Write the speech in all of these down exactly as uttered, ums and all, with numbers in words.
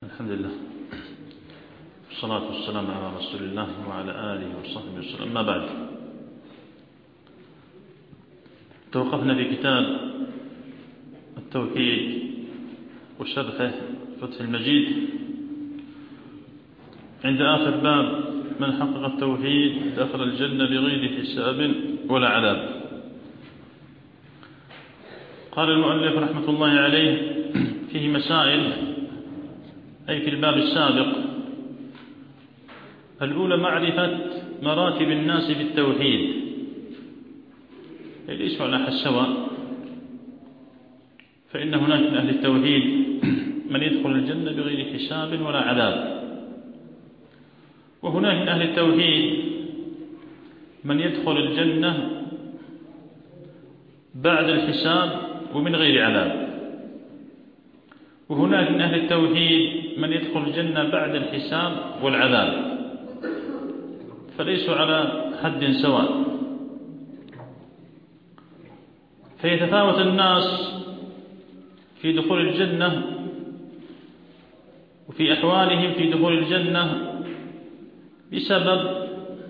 الحمد لله والصلاة والسلام على رسول الله وعلى آله وصحبه وسلم. أما بعد، توقفنا في كتاب التوحيد وشرحه فتح المجيد عند آخر باب: من حقق التوحيد دخل الجنة بغير حساب ولا عذاب. قال المؤلف رحمة الله عليه: فيه مسائل، أي في الباب السابق. الأولى معرفة مراتب الناس في التوحيد، ليسوا على السواء، فإن هناك من أهل التوحيد من يدخل الجنة بغير حساب ولا عذاب، وهناك من أهل التوحيد من يدخل الجنة بعد الحساب ومن غير عذاب، وهناك من أهل التوحيد من يدخل الجنة بعد الحساب والعذاب، فليسوا على حد سواء. فيتفاوت الناس في دخول الجنة وفي أحوالهم في دخول الجنة بسبب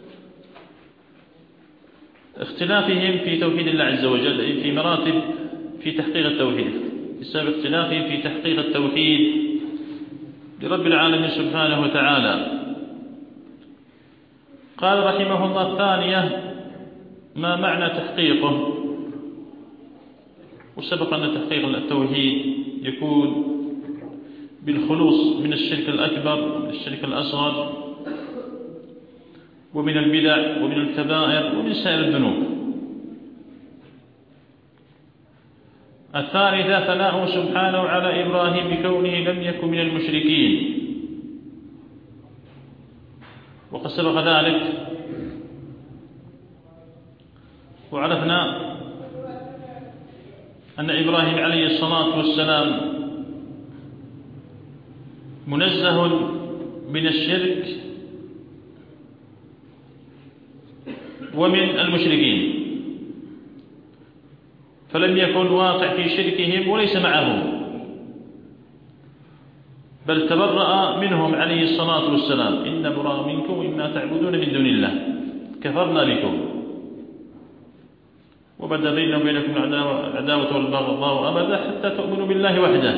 اختلافهم في توحيد الله عز وجل، في مراتب في تحقيق التوحيد، بسبب اختلافهم في تحقيق التوحيد لرب العالمين سبحانه وتعالى. قال رحمه الله: الثانية ما معنى تحقيقه. وسبق أن تحقيق التوحيد يكون بالخلوص من الشرك الأكبر ومن الشرك الأصغر ومن البدع ومن الكبائر ومن سائر الذنوب. الثالثة ثناؤه سبحانه على إبراهيم بكونه لم يكن من المشركين، وقد سبق ذلك وعرفنا أن إبراهيم عليه الصلاة والسلام منزه من الشرك ومن المشركين، فلم يكن واقع في شركهم وليس معهم، بل تبرأ منهم عليه الصلاة والسلام: إن براء منكم وإما تعبدون من دون الله كفرنا بكم وبدأ بيننا وبينكم العداوة والبغضاء أبدا حتى تؤمنوا بالله وحده.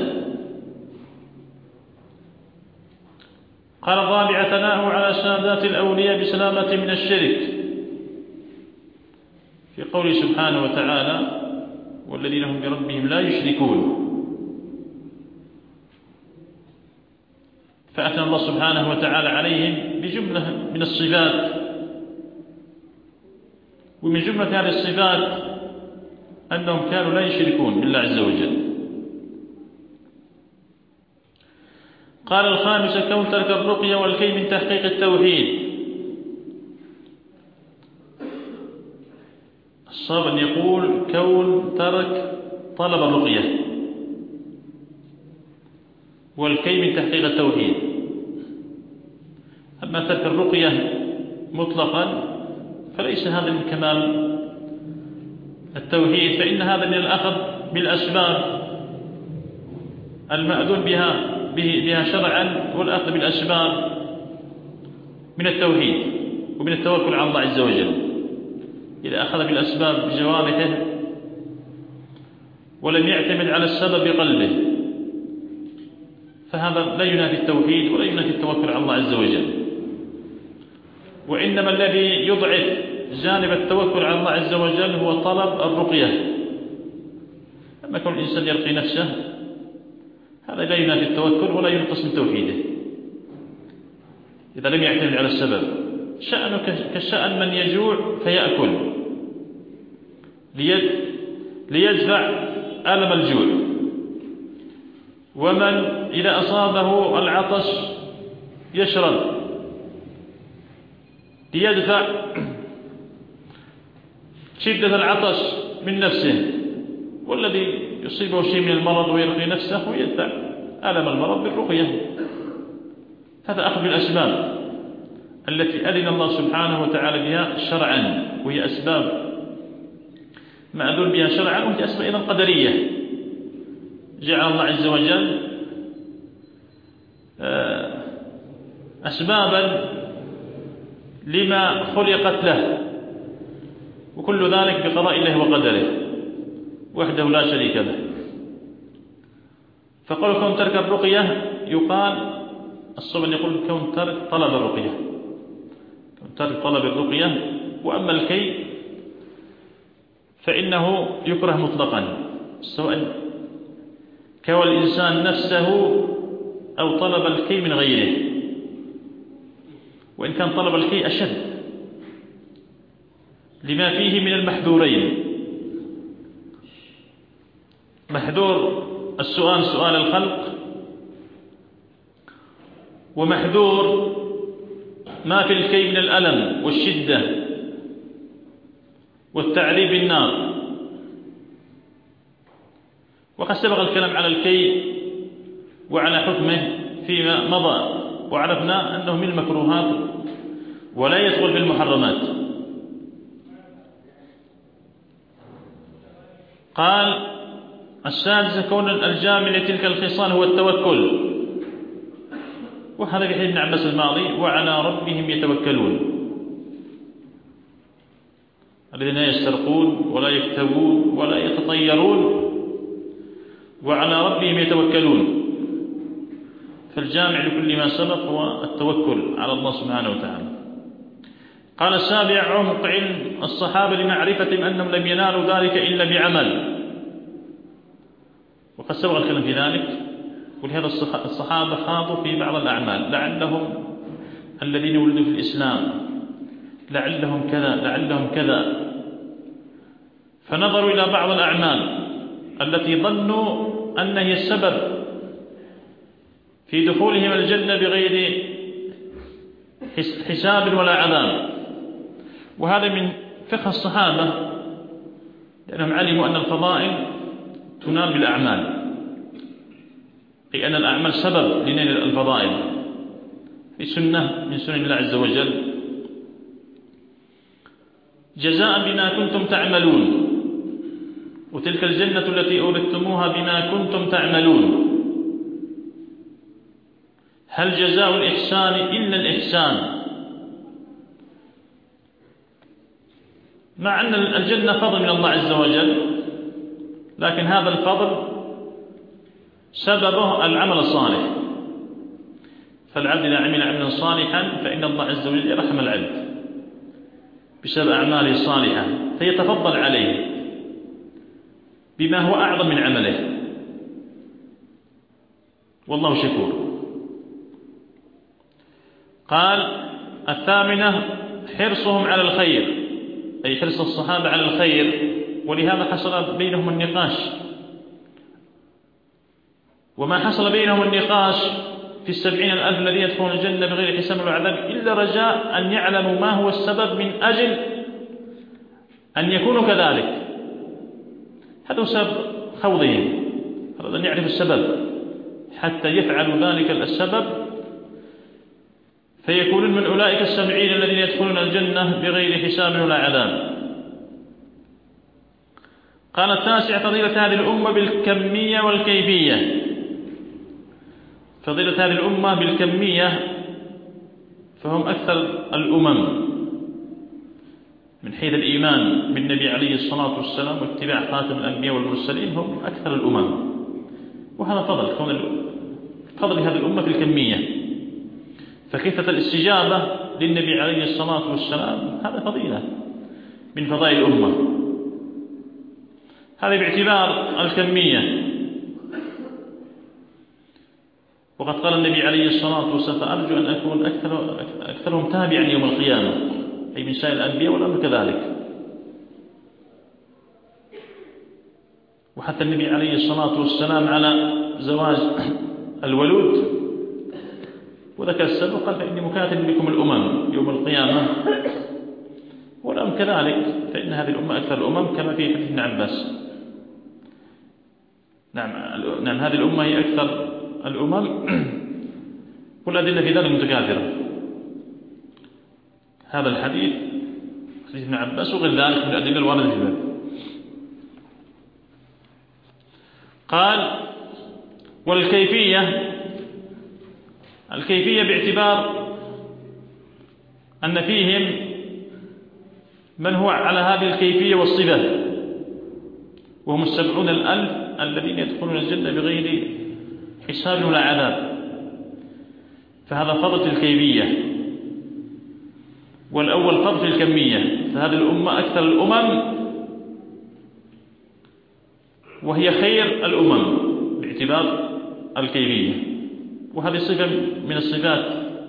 قال الرابعة ثناؤه على سادات الأولياء بسلامة من الشرك، في قوله سبحانه وتعالى: والذين هم بربهم لا يشركون. فأثنى الله سبحانه وتعالى عليهم بجملة من الصفات، ومن جملة هذه الصفات أنهم كانوا لا يشركون بالله عز وجل. قال الخامسة كون ترك الرقية والكي من تحقيق التوحيد. الصواب أن يقول كون ترك طلب الرقية والكي من تحقيق التوحيد. أما ترك الرقية مطلقا فليس هذا من كمال التوحيد، فإن هذا من الأخذ بالأسباب المأذون بها بها شرعا، والأخذ بالأسباب من التوحيد ومن التوكل على الله عز وجل. إذا أخذ بالأسباب بجوارحه ولم يعتمد على السبب بقلبه فهذا لا ينافي التوحيد ولا ينافي التوكل على الله عز وجل. وإنما الذي يضعف جانب التوكل على الله عز وجل هو طلب الرقية. أما كون الإنسان يرقي نفسه هذا لا ينافي التوكل ولا ينقص من توحيده إذا لم يعتمد على السبب. شأنه كشأن من يجوع فيأكل ليدفع ألم الجوع، ومن إذا أصابه العطش يشرب ليدفع شدة العطش من نفسه، والذي يصيبه شيء من المرض ويرقي نفسه ويدفع ألم المرض بالرقية. هذا أخذ بالأسباب التي أذن الله سبحانه وتعالى بها شرعا، وهي أسباب مأذون بها شرعا، وهي أسباب أيضا قدرية. جعل الله عز وجل أسبابا لما خلقت له، وكل ذلك بقضاء الله وقدره وحده لا شريك له. فقال كون ترك الرقية يقال الصبر يقول كون ترك طلب الرقية، كون ترك طلب الرقية. وأما الكي فإنه يكره مطلقا، سواء كوى الإنسان نفسه أو طلب الكي من غيره، وإن كان طلب الكي أشد لما فيه من المحذورين. محذور السؤال سؤال الخلق، ومحذور ما في الكي من الألم والشدة والتعذيب بالنار. وقد سبق الكلام على الكي وعلى حكمه فيما مضى، وعرفنا أنه من المكروهات ولا يدخل في المحرمات. قال السادس كون الجامع لتلك الخصال هو التوكل، وهذا في حديث ابن عباس الماضي وعلى ربهم يتوكلون، الذين لا يسترقون ولا يكتوون ولا يتطيرون وعلى ربهم يتوكلون. فالجامع لكل ما سبق هو التوكل على الله سبحانه وتعالى. قال السابع عمق علم الصحابة لمعرفتهم أنهم لم ينالوا ذلك إلا بعمل، وقد سبق الكلام في ذلك. ولهذا الصحابة خاضوا في بعض الأعمال، لعلهم الذين ولدوا في الإسلام، لعلهم كذا لعلهم كذا، فنظروا إلى بعض الأعمال التي ظنوا أنها هي السبب في دخولهم الجنة بغير حساب ولا عذاب. وهذا من فقه الصحابة، لأنهم علموا أن الفضائل تنال بالأعمال، أي أن الأعمال سبب لنيل الفضائل، في سنة من سنن الله عز وجل جزاء بما كنتم تعملون، وتلك الجنة التي أورثتموها بما كنتم تعملون. هل جزاء الإحسان إلا الإحسان؟ مع أن الجنة فضل من الله عز وجل، لكن هذا الفضل سببه العمل الصالح. فالعبد إذا عمل عملا صالحا فإن الله عز وجل يرحم العبد بسبب أعماله الصالحة، فيتفضل عليه بما هو أعظم من عمله، والله شكور. قال الثامنة حرصهم على الخير، أي حرص الصحابة على الخير، ولهذا حصل بينهم النقاش. وما حصل بينهم النقاش في السبعين الألف الذين يدخلون الجنة بغير حساب ولا عذاب إلا رجاء أن يعلموا ما هو السبب من أجل أن يكونوا كذلك. هذا هو سبب خوضهم، أراد أن يعرف السبب حتى يفعلوا ذلك السبب فيكونون من أولئك السبعين الذين يدخلون الجنة بغير حساب ولا عذاب. قال التاسع فضيلة هذه الأمة بالكمية والكيفية. فضيلة هذه الأمة بالكمية فهم أكثر الأمم من حيث الإيمان بالنبي عليه الصلاة والسلام واتباع خاتم الأنبياء والمرسلين، هم أكثر الأمم، وهذا فضل كون فضل هذه الأمة في الكمية. فكيفة الاستجابة للنبي عليه الصلاة والسلام هذا فضيلة من فضائل الأمة، هذا باعتبار الكمية. وقد قال النبي عليه الصلاة والسلام فأرجو أن أكون أكثر أكثرهم تابعا يوم القيامة، أي من سائر الأنبياء والأمر كذلك. وحتى النبي عليه الصلاة والسلام على زواج الولود وذكر السبب قال فإني مكاتب بكم الأمم يوم القيامة، والأمر كذلك، فإن هذه الأمة أكثر الأمم كما في حديث ابن عباس. نعم نعم هذه الأمة هي أكثر الأمم، والأدلة في ذلك متكاثرة. هذا الحديث حديث ابن عباس وغير ذلك من الأدلة الواردة في ذلك. قال والكيفية، الكيفية باعتبار أن فيهم من هو على هذه الكيفية والصفة، وهم السبعون الألف الذين يدخلون الجنة بغير حساب ولا عذاب. فهذا فضل في الكيفية، والأول فضل في الكمية. فهذه الأمة أكثر الأمم وهي خير الأمم باعتبار الكيفية، وهذه صفة من الصفات،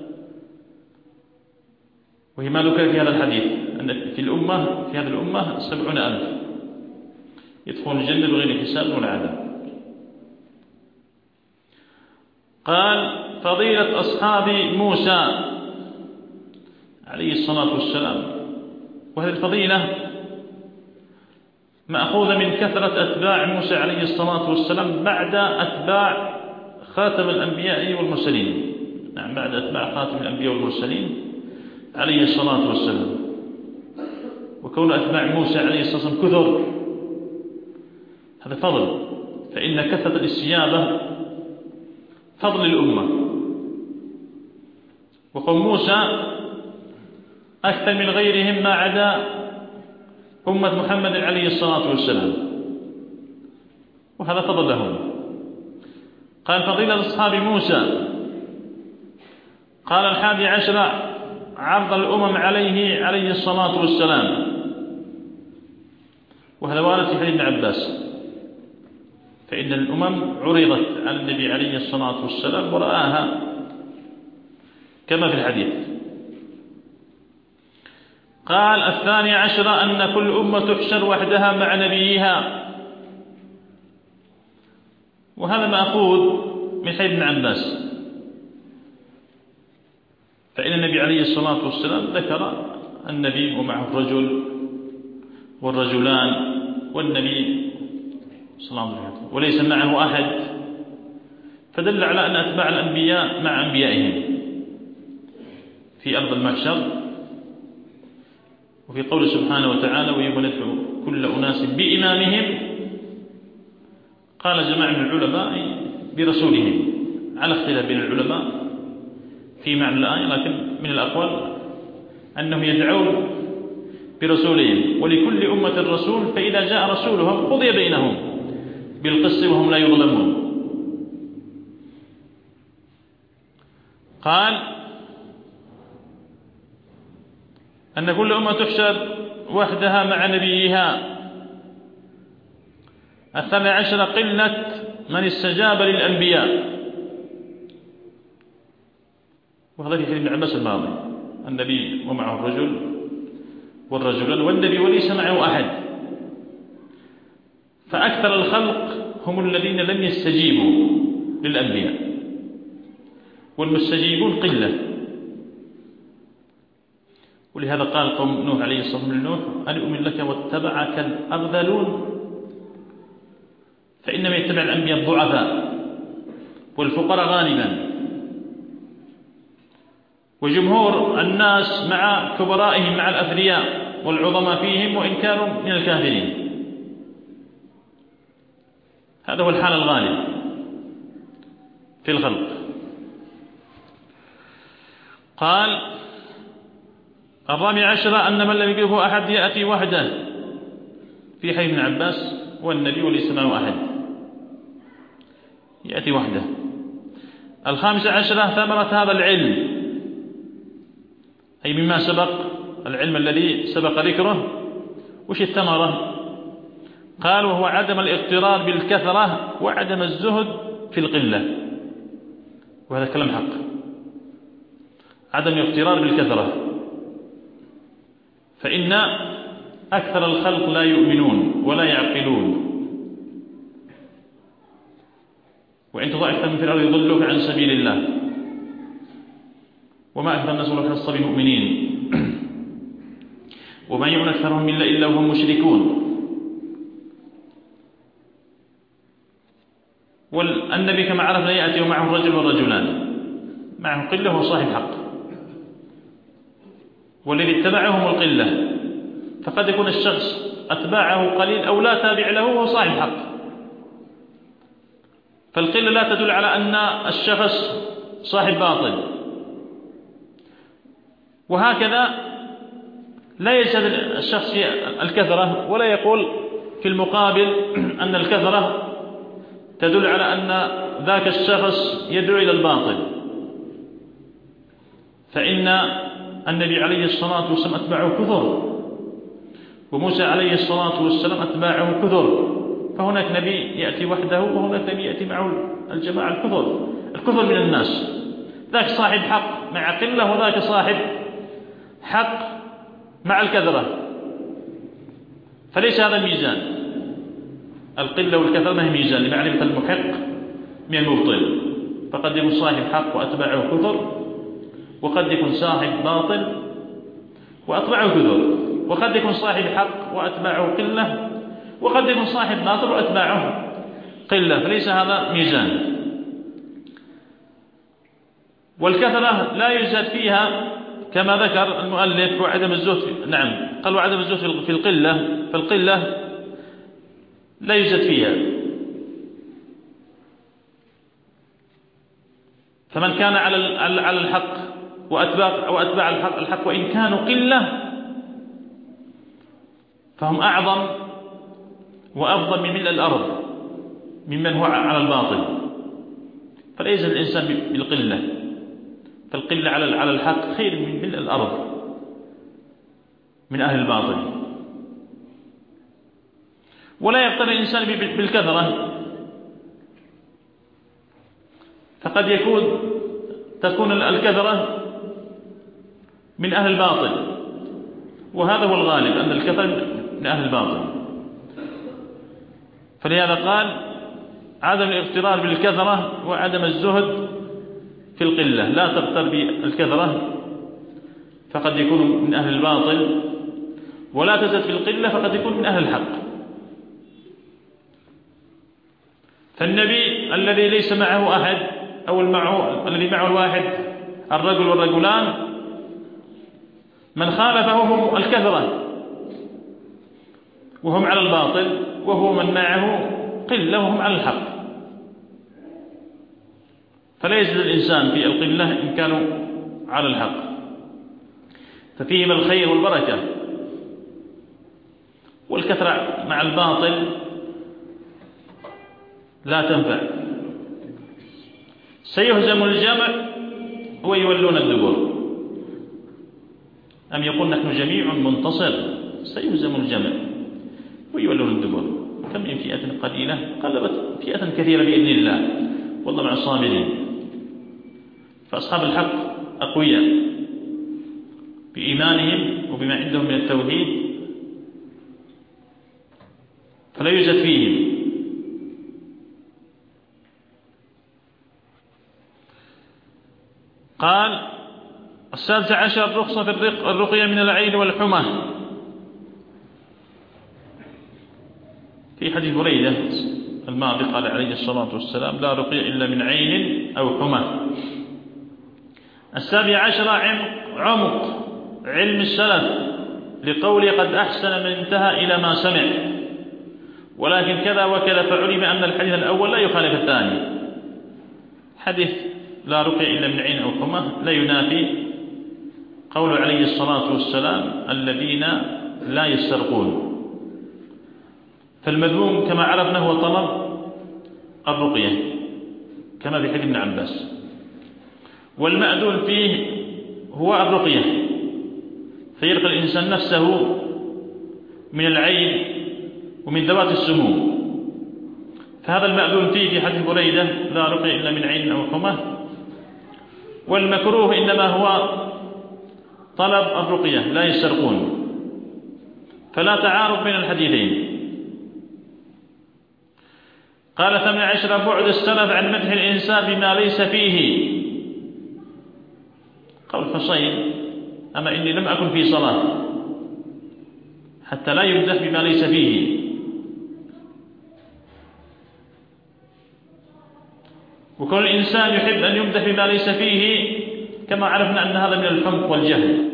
وهي ما ذكر في هذا الحديث أن في الأمة في هذه الأمة سبعون ألف يدخلون الجنة بغير حساب ولا عذاب. قال: فضيلة أصحاب موسى عليه الصلاة والسلام. وهذه الفضيلة مأخوذة من كثرة أتباع موسى عليه الصلاة والسلام بعد أتباع خاتم الأنبياء والمرسلين. نعم، بعد أتباع خاتم الأنبياء والمرسلين عليه الصلاة والسلام. وكون أتباع موسى عليه الصلاة والسلام كثر هذا فضل، فإن كثرة الاستجابة فضل الأمة. وقوم موسى أكثر من غيرهم ما عدا أمة محمد عليه الصلاة والسلام، وهذا فضل لهم. قال: فضيلة أصحاب موسى. قال: الحادي عشر عرض الأمم عليه عليه الصلاة والسلام. وهذا وارد في حديث ابن عباس، فإن الأمم عرضت على النبي عليه الصلاة والسلام ورآها كما في الحديث. قال: الثاني عشر أن كل أمة تحشر وحدها مع نبيها. وهذا مأخوذ من حديث ابن عباس، فإن النبي عليه الصلاة والسلام ذكر النبي ومعه الرجل والرجلان والنبي صلى الله عليه وسلم وليس معه أحد، فدل على أن أتباع الأنبياء مع أنبيائهم في أرض المحشر. وفي قول سبحانه وتعالى: ويوم ندعو كل أناس بإمامهم، قال جماعة من العلماء برسولهم، على اختلاف بين العلماء في معنى الآية، لكن من الأقوال أنهم يدعون برسولهم، ولكل أمة رسول، فإذا جاء رسولهم قضي بينهم بالقسط وهم لا يظلمون. قال: أن كل أمة تحشر وحدها مع نبيها. الثاني عشر قلة من استجاب للأنبياء. وهذا في حديث ابن عباس الماضي، النبي ومعه الرجل والرجلان والنبي وليس معه أحد. فأكثر الخلق هم الذين لم يستجيبوا للأنبياء، والمستجيبون قلة. ولهذا قال قوم نوح عليه الصلاة والسلام لنوح: أن أؤمن لك واتبعك الأرذلون. فإنما يتبع الأنبياء الضعفاء والفقراء غالبا، وجمهور الناس مع كبرائهم مع الأثرياء والعظماء فيهم وإن كانوا من الكافرين. هذا هو الحال الغالب في الخلق. قال: الرابع عشر أن من لم يجبه أحد يأتي وحده، في حديث ابن عباس: والنبي وليس معه أحد، يأتي وحده. الخامس عشر ثمرة هذا العلم، أي مما سبق العلم الذي سبق ذكره. وش الثمرة؟ قال: وهو عدم الاغترار بالكثرة وعدم الزهد في القلة. وهذا كلام حق، عدم الاغترار بالكثرة، فإن أكثر الخلق لا يؤمنون ولا يعقلون، وإن تطع أكثر من في الأرض يضلوك عن سبيل الله، وما أكثر الناس ولو حرصت بمؤمنين، وما يؤمن أكثرهم إلا إلا وهم مشركون. والنبي كما عرفنا يأتي ومعه الرجل والرجلان، معه قلة وهو صاحب حق، والذي اتبعهم القلة. فقد يكون الشخص أتباعه قليل أو لا تابع له وهو صاحب حق. فالقلة لا تدل على أن الشخص صاحب باطل، وهكذا لا يجهد الشخص في الكثرة ولا يقول في المقابل أن الكثرة تدل على أن ذاك الشخص يدعو إلى الباطل، فإن النبي عليه الصلاة والسلام أتباعه كثر، وموسى عليه الصلاة والسلام أتباعه كثر، فهناك نبي يأتي وحده وهناك نبي يأتي معه الجماعة الكثر الكثر من الناس، ذاك صاحب حق مع قلة وذاك صاحب حق مع الكثرة، فليس هذا الميزان. القلة والكثرة ما هي ميزان لمعرفة المحق من المبطل، فقد يكون صاحب حق وأتباعه كثر، وقد يكون صاحب باطل وأتباعه كثر، وقد يكون صاحب حق وأتباعه قلة، وقد يكون صاحب باطل وأتباعه قلة، فليس هذا ميزان. والكثرة لا يوجد فيها كما ذكر المؤلف وعدم الزهد، نعم قال وعدم الزهد في القلة، فالقلة لا يوجد فيها، فمن كان على على الحق وأتباع وأتباع الحق الحق وإن كانوا قلة فهم أعظم وأفضل من ملء الأرض ممن هو على الباطل، فليس الإنسان بالقلة، فالقلة على على الحق خير من ملء الأرض من أهل الباطل. ولا يقتنع الإنسان بالكثرة، فقد يكون تكون الكثرة من أهل الباطل، وهذا هو الغالب أن الكثرة من أهل الباطل، فلهذا قال عدم الاغترار بالكثرة وعدم الزهد في القلة، لا تغتر بالكثرة فقد يكون من أهل الباطل، ولا تزد في القلة فقد يكون من أهل الحق. فالنبي الذي ليس معه أحد أو المعه الذي معه الواحد الرجل والرجلان من خالفه هم الكثرة وهم على الباطل، وهو من معه قلة وهم على الحق، فلا يزيد الإنسان في القلة إن كانوا على الحق، ففيهما الخير والبركة. والكثرة مع الباطل لا تنفع. سيهزم الجمع ويولون الدبر، أم يقول نحن جميع منتصر؟ سيهزم الجمع ويولون الدبر. كم من فئة قليلة قلبت فئة كثيرة بإذن الله، والله مع الصابرين. فأصحاب الحق أقوياء بإيمانهم وبما عندهم من التوحيد، فلا يوجد فيهم. قال السادس عشر رخصة في الرقية من العين والحمى. في حديث بريدة الماضي قال عليه الصلاة والسلام لا رقية إلا من عين أو حمى. السابع عشر عمق علم السلف لقوله قد أحسن من انتهى إلى ما سمع، ولكن كذا وكذا، فعلم أن الحديث الأول لا يخالف الثاني. حديث لا رقية إلا من عين أو حمى لا ينافي قوله عليه الصلاة والسلام الذين لا يسترقون. فالمذموم كما عرفنا هو طلب الرقية كما في حديث ابن عباس، والمأذون فيه هو الرقية، فيرقى الإنسان نفسه من العين ومن ذوات السموم، فهذا المأذون فيه في حديث بريدة لا رقية إلا من عين أو حمى. والمكروه إنما هو طلب الرقية لا يسترقون، فلا تعارض بين الحديثين. قال ثمن عشر بعد السلف عن مدح الإنسان بما ليس فيه. قول حسين أما إني لم أكن في صلاة حتى لا يمدح بما ليس فيه. وكل الإنسان يحب أن يمدح بما ليس فيه، كما عرفنا أن هذا من الحمق والجهل.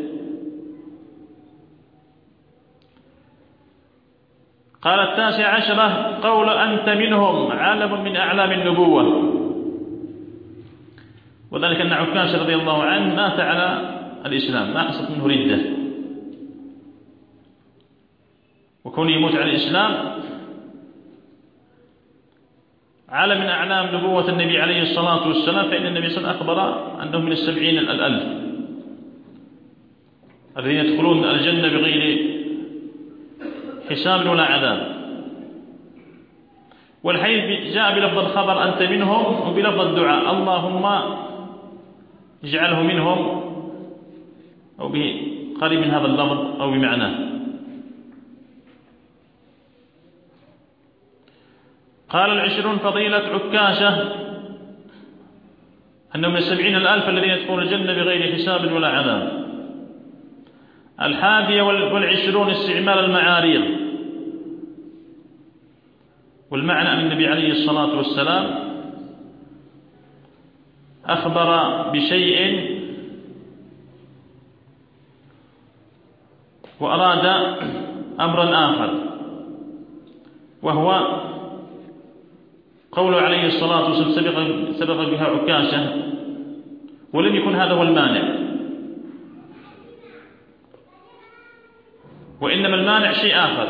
قال التاسع عشرة قول أنت منهم علم من أعلام النبوة، وذلك أن عكاش رضي الله عنه مات على الإسلام، ما حصلت منه ردة، وكونه يموت على الإسلام على من أعلام نبوة النبي عليه الصلاة والسلام، فإن النبي صلى الله عليه وسلم أخبر أنه من السبعين الألف الذين يدخلون الجنة بغير حساب ولا عذاب. والحديث جاء بلفظ الخبر أنت منهم، وبلفظ الدعاء اللهم اجعله منهم، أو بقريب من هذا اللفظ أو بمعناه. قال العشرون فضيلة عكاشة أنه من السبعين الألف الذين يدخلون الجنة بغير حساب ولا عذاب. الحادية والعشرون استعمال المعاريض، والمعنى أن النبي عليه الصلاة والسلام أخبر بشيء وأراد أمرا آخر، وهو قوله عليه الصلاة والسلام سبق, سبق بها عكاشة، ولم يكن هذا هو المانع، وإنما المانع شيء آخر،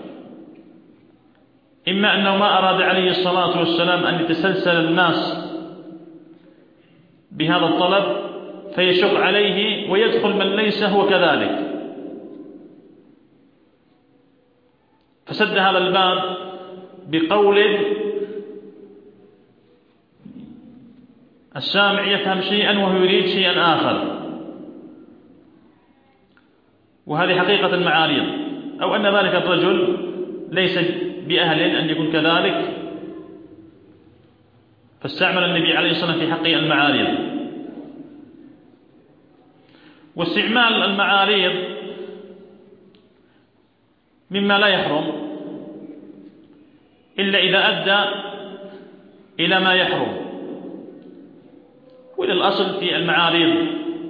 إما أنه ما أراد عليه الصلاة والسلام أن يتسلسل الناس بهذا الطلب فيشق عليه ويدخل من ليس هو كذلك، فسد هذا الباب بقول السامع يفهم شيئا وهو يريد شيئا آخر، وهذه حقيقة المعاريض، أو أن ذلك الرجل ليس بأهل أن يكون كذلك، فاستعمل النبي عليه الصلاة والسلام في حقه المعاريض. واستعمال المعاريض مما لا يحرم إلا إذا أدى إلى ما يحرم، وإلى الأصل في المعاريض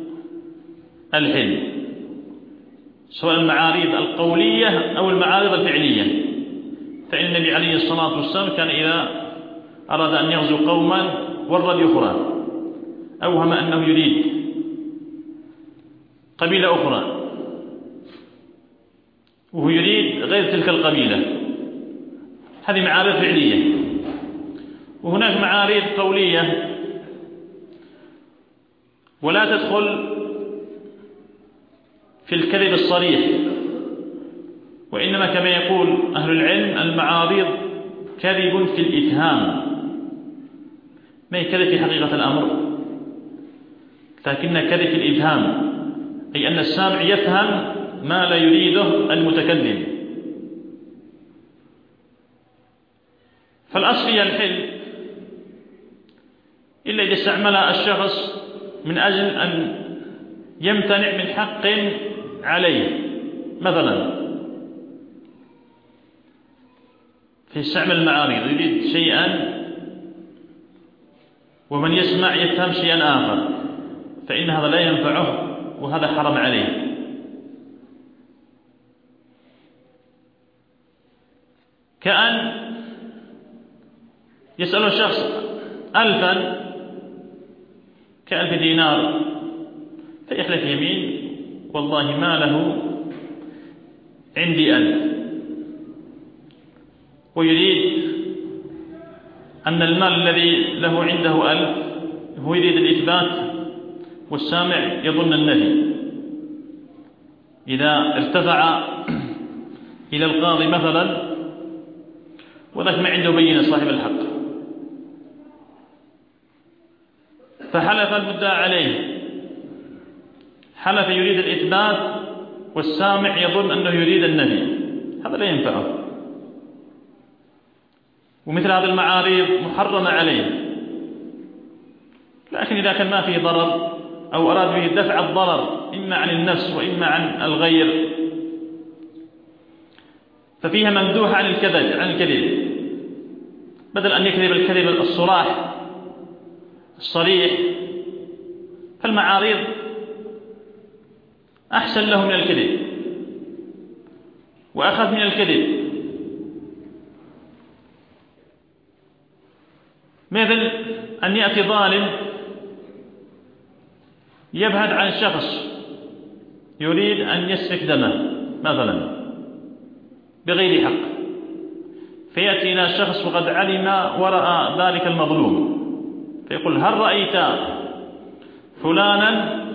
الحل، سواء المعاريض القولية أو المعاريض الفعلية. فإن النبي عليه الصلاة والسلام كان إذا أراد أن يغزو قوما ورد أخرى، أوهم أنه يريد قبيلة أخرى وهو يريد غير تلك القبيلة، هذه معارض فعلية. وهناك معارض قولية ولا تدخل في الكذب الصريح، وإنما كما يقول أهل العلم المعارض كذب في الإفهام، ما هي كذب في حقيقة الأمر، لكن كذب في الإفهام، أي أن السامع يفهم ما لا يريده المتكلم. فالأصل هي الحل إلا إذا استعمل الشخص من أجل أن يمتنع من حق عليه، مثلا فيستعمل المعارض، يريد شيئا ومن يسمع يفهم شيئا آخر، فإن هذا لا ينفعه وهذا حرم عليه. كأن يسأل الشخص ألفا كألف دينار، فيحلف يمين والله ما له عندي ألف، ويريد أن المال الذي له عنده ألف هو يريد الإثبات والسامع يظن النفي. إذا ارتفع إلى القاضي مثلا وذاك ما عنده بينة صاحب الحق، فحلف المدعى عليه، حلف يريد الإثبات والسامع يظن أنه يريد النفي، هذا لا ينفعه، ومثل هذه المعارض محرمة عليه. لكن إذا كان ما فيه ضرر أو أراد به دفع الضرر إما عن النفس وإما عن الغير ففيها ممدوحة عن الكذب عن الكذب بدل أن يكذب الكذب الصراح الصريح، فالمعارض أحسن له من الكذب وأخذ من الكذب. مثل أن يأتي ظالم يبحث عن شخص يريد أن يسفك دمه مثلا بغير حق، فيأتي إلى شخص وقد علم ورأى ذلك المظلوم فيقول هل رأيت فلانا؟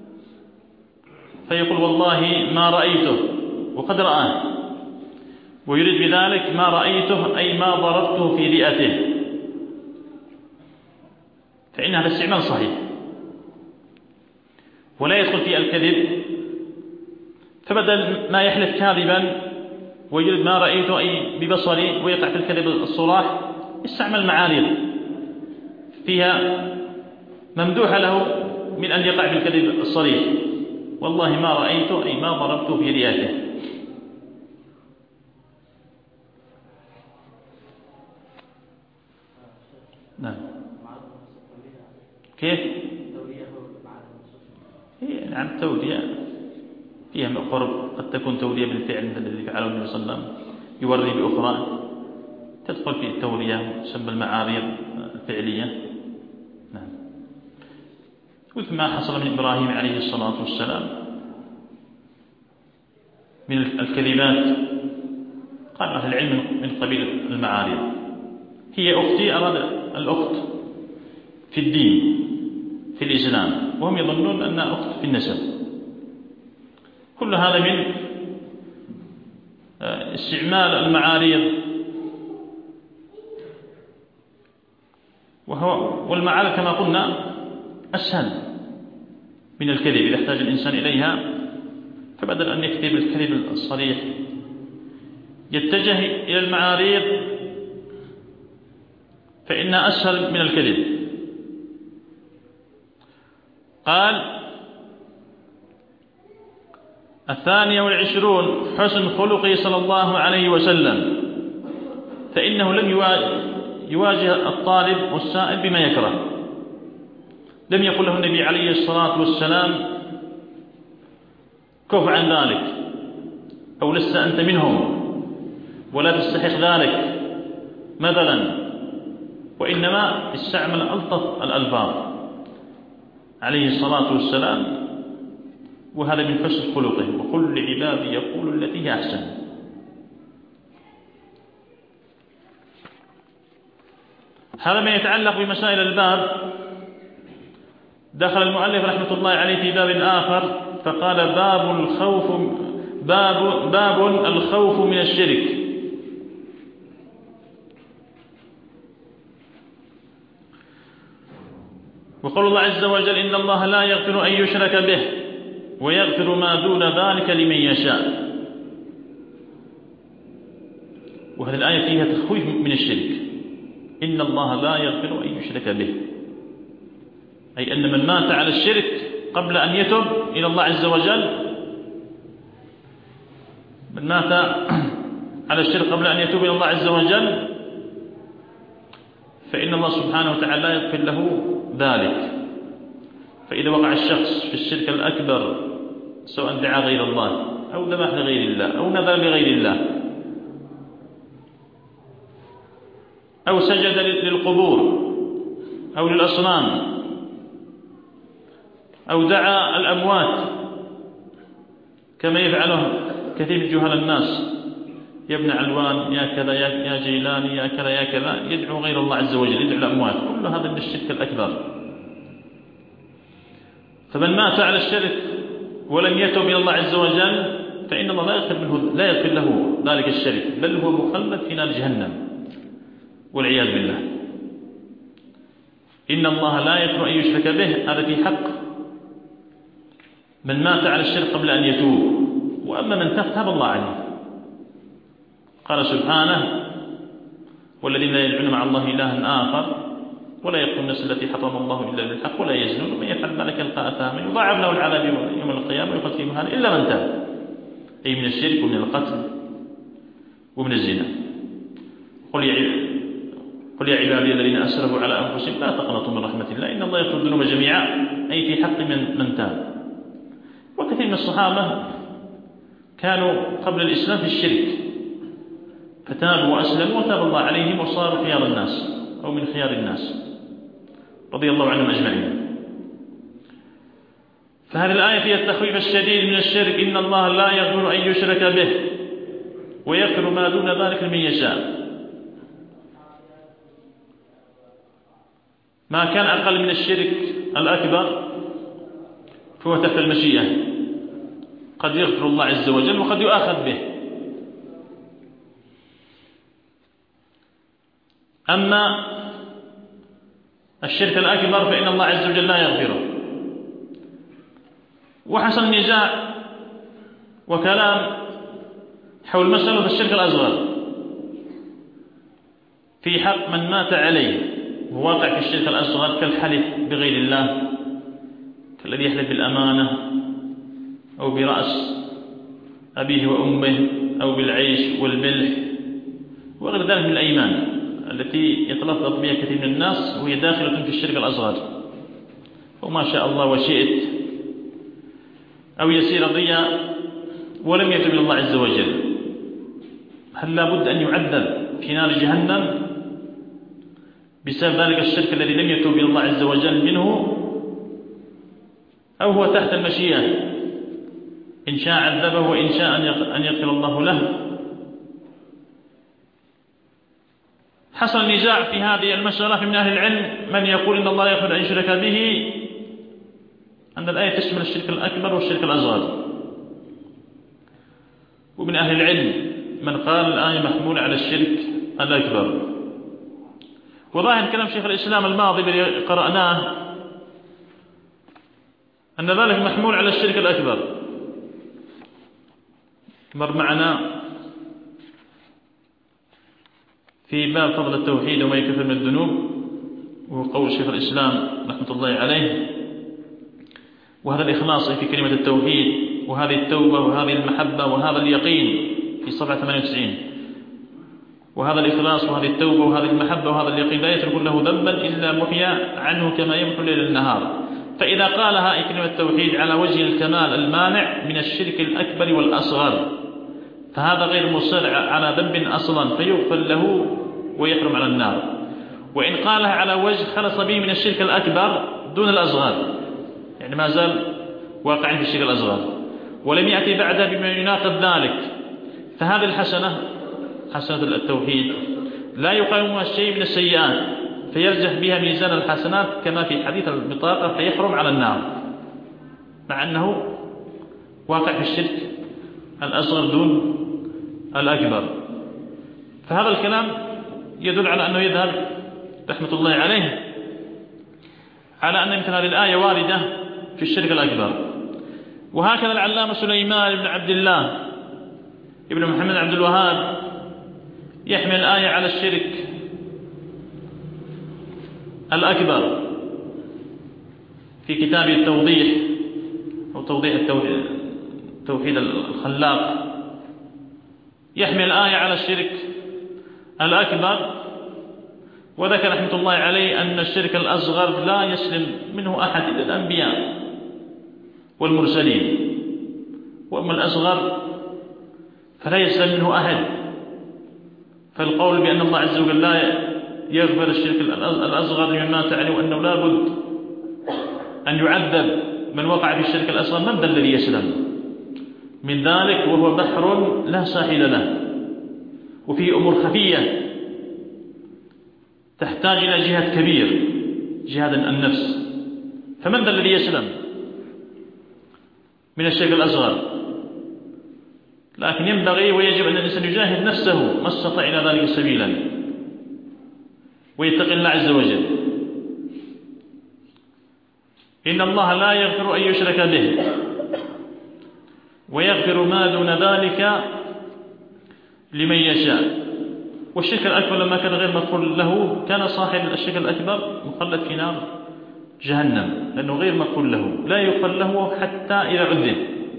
فيقول والله ما رأيته وقد رآه، ويريد بذلك ما رأيته أي ما ضربته في رئته، فإن هذا استعمال صحيح ولا يدخل في الكذب. فبدل ما يحلف كاذبا ويريد ما رأيته أي ببصري ويقع في الكذب الصراح، استعمل معارض فيها ممدوح له من أن يقع في الكذب الصريح، والله ما رأيته أي ما ضربته في رئته. نعم. كيف؟ هي نعم التولية فيها قرب، قد تكون تولية بالفعل مثل الذي فعله النبي صلى الله عليه وسلم يوري بأخرى، تدخل في التولية تسمى المعارض الفعلية. نعم. مثل ما حصل من إبراهيم عليه الصلاة والسلام من الكذبات، قال أهل العلم من قبيل المعارض. هي أختي، أراد الأخت في الدين في الإسلام، وهم يظنون أنها أخت في النسب. كل هذا من استعمال المعارض، وهو والمعارض كما قلنا أسهل من الكذب إذا احتاج الإنسان إليها، فبدل أن يكذب الكذب الصريح يتجه إلى المعارض فإنها أسهل من الكذب. قال الثانية والعشرون حسن خلقه صلى الله عليه وسلم، فإنه لم يواجه الطالب والسائل بما يكره. لم يقل له النبي عليه الصلاة والسلام كف عن ذلك أو لست أنت منهم ولا تستحق ذلك مثلا، وإنما استعمل ألطف الألفاظ عليه الصلاة والسلام، وهذا من حسن خلقه. وقل لعبادي يقول التي هي أحسن. هذا ما يتعلق بمسائل الباب. دخل المؤلف رحمة الله عليه في باب آخر فقال باب الخوف باب باب الخوف من الشرك. وقال الله عز وجل إن الله لا يغفر أن يشرك به ويغفر ما دون ذلك لمن يشاء. وهذه الآية فيها تخويف من الشرك. إن الله لا يغفر أن يشرك به، أي أن من مات على الشرك قبل أن يتوب إلى الله عز وجل، من مات على الشرك قبل أن يتوب إلى الله عز وجل فإن الله سبحانه وتعالى لا يغفر له ذلك. فإذا وقع الشخص في الشرك الأكبر سواء دعا غير الله أو ذبح لغير الله أو نذر لغير الله أو سجد للقبور أو للأصنام أو دعا الأموات كما يفعله كثير من جهال الناس، يا ابن علوان يا كذا يا جيلاني يا كذا يا كذا، يدعو غير الله عز وجل، يدعو الأموات. كل هذا من الشرك الأكبر. فمن مات على الشرك ولم يتوب إلى الله عز وجل فإن الله لا يغفر له, لا يغفر له ذلك الشرك، بل هو مخلد في نار جهنم والعياذ بالله. إن الله لا يغفر أن يشرك به، هذا في حق من مات على الشرك قبل أن يتوب. وأما من تاب تاب الله عليه. قال سبحانه والذين لا يدعون مع الله إلها آخر ولا يقتلون النفس التي حرم الله إلا بالحق ولا يزنون ومن يفعل ذلك يلقى أثاما يضاعف له العذاب يوم القيامة ويخلد فيه مهانا إلا من تاب، أي من الشرك ومن القتل ومن الزنا. قل يا قل يا عبادي الذين أسرفوا على أنفسهم لا تقنطوا من رحمة الله إن الله يغفر الذنوب جميعا، أي في حق من من تاب. وكثير من الصحابة كانوا قبل الإسلام في الشرك فتابوا وأسلموا وتاب الله عليهم وصاروا خيار الناس أو من خيار الناس رضي الله عنهم أجمعين. فهذه الآية فيها التخويف الشديد من الشرك: إن الله لا يغفر أن يشرك به ويغفر ما دون ذلك لمن يشاء. ما كان أقل من الشرك الأكبر فهو تحت المشيئة، قد يغفر الله عز وجل وقد يؤاخذ به. أما الشرك الأكبر فإن الله عز وجل لا يغفره. وحصل نزاع وكلام حول مسألة الشرك الأصغر في حق من مات عليه، وهو واقع في الشرك الأصغر كالحلف بغير الله، كالذي يحلف بالأمانة أو برأس أبيه وأمه أو بالعيش والملح وغير ذلك من الأيمان التي يتلفظ بها كثير من الناس وهي داخلة في الشرك الأصغر. وما شاء الله وشئت أو يسير الرياء ولم يتب إلى الله عز وجل، هل لا بد أن يعذب في نار جهنم بسبب ذلك الشرك الذي لم يتوب إلى الله عز وجل منه، أو هو تحت المشيئة إن شاء عذبه وإن شاء أن يغفر الله له؟ حصل نزاع في هذه المسألة من أهل العلم، من يقول إن الله يغفر أن يشرك به، أن الآية تشمل الشرك الأكبر والشرك الأصغر. ومن أهل العلم من قال الآية محمولة على الشرك الأكبر. وظاهر كلام شيخ الإسلام الماضي الذي قرأناه أن ذلك محمول على الشرك الأكبر. مر معنا في باب فضل التوحيد وما يكفر من الذنوب، وهو قول شيخ الإسلام رحمة الله عليه، وهذا الإخلاص في كلمة التوحيد وهذه التوبة وهذه المحبة وهذا اليقين في صفحة ثمانية وتسعين. وهذا الإخلاص وهذه التوبة وهذه المحبة وهذا اليقين لا يترك له ذنبا إلا محيا عنه كما يمحو الليل النهار. فإذا قالها أي كلمة التوحيد على وجه الكمال المانع من الشرك الأكبر والأصغر، فهذا غير مصر على ذنب أصلا فيغفر له ويحرم على النار. وإن قالها على وجه خلص به من الشرك الأكبر دون الأصغر، يعني ما زال واقعا في الشرك الأصغر ولم يأتي بعدها بما يناقض ذلك، فهذه الحسنة حسنة التوحيد لا يقاومها شيء من السيئات فيرجح بها ميزان الحسنات كما في حديث البطاقة فيحرم على النار، مع أنه واقع في الشرك الأصغر دون الأكبر. فهذا الكلام يدل على أنه يذهب رحمة الله عليه على أن مثل هذه الآية واردة في الشرك الأكبر. وهكذا العلامة سليمان بن عبد الله ابن محمد عبد الوهاب يحمل الآية على الشرك الأكبر في كتابه التوضيح أو توضيح التوحيد الخلاق، يحمل الآية على الشرك الأكبر، وذكر رحمة الله عليه أن الشرك الأصغر لا يسلم منه أحد إلا الأنبياء والمرسلين، وأما الأصغر فلا يسلم منه أحد. فالقول بأن الله عز وجل لا يغفر الشرك الأصغر لمن مات عليه وأنه لا بد أن يعذب من وقع في الشرك الأصغر، من ذا الذي يسلم من ذلك؟ وهو بحر لا ساحل له وفيه أمور خفية تحتاج إلى جهاد كبير، جهاد النفس. فمن ذا الذي يسلم من الشرك الأصغر؟ لكن ينبغي ويجب أن الإنسان يجاهد نفسه ما استطاع إلى ذلك سبيلا ويتقي الله عز وجل. إن الله لا يغفر أن يشرك به ويغفر ما دون ذلك لمن يشاء. والشرك الأكبر لما كان غير مغفور له كان صاحب الشرك الأكبر مخلد في نار جهنم، لأنه غير مغفور له، لا يغفر له حتى إذا عذب،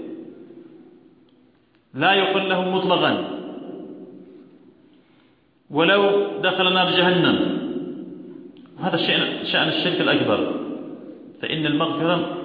لا يغفر له مطلقا ولو دخل نار جهنم. هذا شأن الشرك الأكبر، فإن المغفرة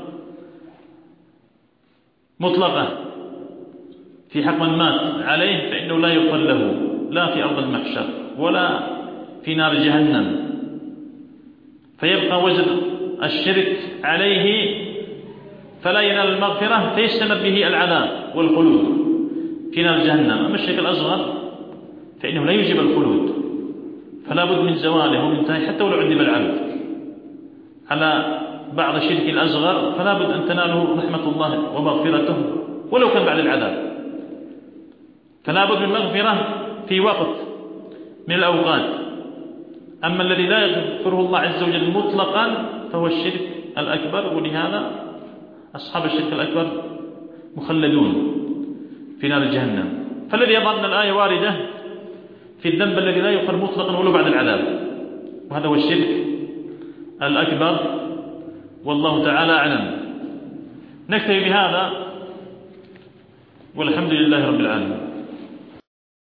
مطلقة في حق من مات عليه، فإنه لا يغفر له لا في أرض المحشر ولا في نار جهنم، فيبقى وزر الشرك عليه فلا ينال المغفرة فيشتمل به العذاب والخلود في نار جهنم. أما الشرك الأصغر فإنه لا يجب الخلود، فلا بد من زواله ومنتهي حتى ولو عذب العبد على بعض الشرك الأصغر، فلا بد أن تناله رحمة الله ومغفرته ولو كان بعد العذاب. فلا بد من مغفرة في وقت من الأوقات. أما الذي لا يغفره الله عز وجل مطلقا فهو الشرك الأكبر، ولهذا أصحاب الشرك الأكبر مخلدون في نار جهنم. فالذي يظن الآية واردة في الذنب الذي لا يغفر مطلقا ولو بعد العذاب، وهذا هو الشرك الأكبر، والله تعالى أعلم. نكتفي بهذا والحمد لله رب العالمين.